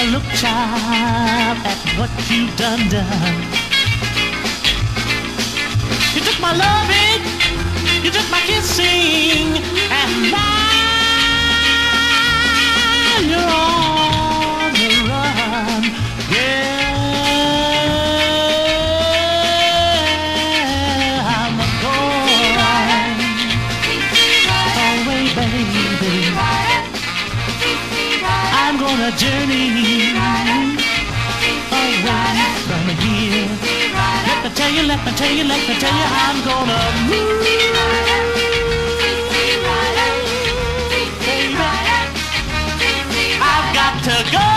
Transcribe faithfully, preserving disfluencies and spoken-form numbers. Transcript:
Look, child, at what you've done, done. You took my loving, you took my kissing, and now you're on the run. Yeah, I'm going away, baby. I'm gonna journey away from here. Let me tell you, let me tell you, let me tell you, I'm gonna move, baby. I've got to go.